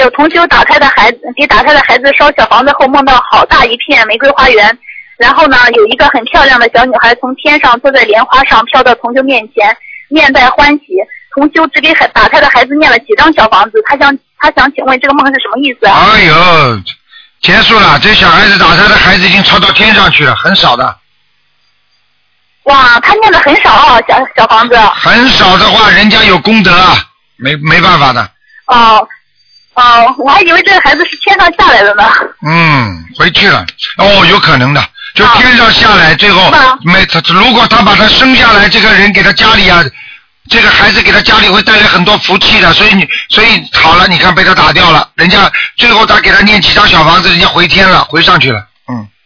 有同修给打胎的孩子烧小房子后，梦到好大一片玫瑰花园，然后呢，有一个很漂亮的小女孩从天上坐在莲花上飘到同修面前，面带欢喜。同修只给打胎的孩子念了几张小房子，他想请问这个梦是什么意思啊？ 哎呦，结束了，这小孩子打胎的孩子已经超到天上去了，很少的。 哇，他念的很少啊，小房子。 很少的话，人家有功德啊，没办法的。 哦，我还以为这个孩子是天上下来的呢。 回去了。哦，有可能的，就天上下来，最后如果他把他生下来，这个人给他家里啊，这个孩子给他家里会带来很多福气的，所以好了，你看被他打掉了，人家最后他给他念几张小房子，人家回天了，回上去了。